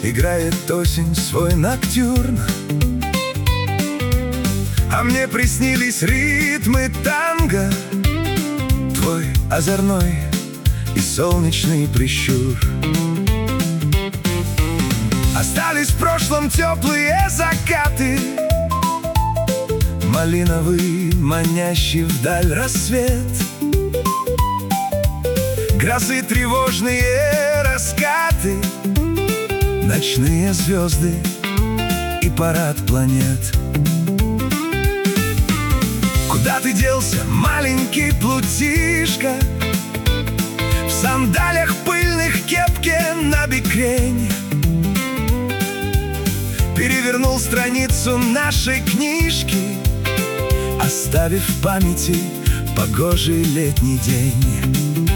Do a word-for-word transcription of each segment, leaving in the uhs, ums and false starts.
играет осень свой ноктюрн. А мне приснились ритмы танго, твой озорной и солнечный прищур. Остались в прошлом теплые закаты, малиновый, манящий вдаль рассвет, грозы тревожные раскаты, ночные звезды и парад планет. Куда ты делся, маленький плутишка, в сандалиях пыльных, кепке на бикрень? Перевернул страницу нашей книжки, оставив в памяти погожий летний день.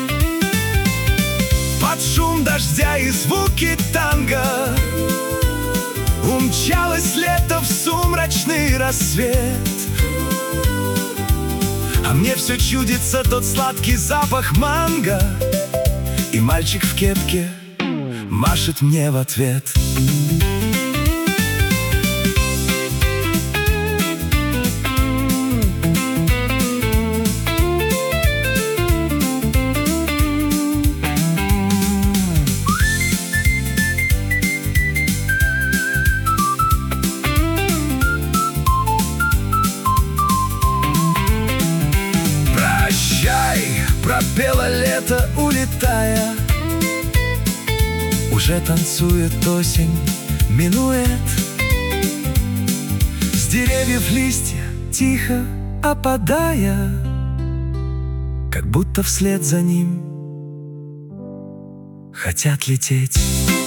Под шум дождя и звуки танго умчалось лето в сумрачный рассвет. А мне все чудится тот сладкий запах манго, и мальчик в кепке машет мне в ответ. Пропело лето, улетая, уже танцует осень минуэт. С деревьев листья тихо опадая, как будто вслед за ним хотят лететь.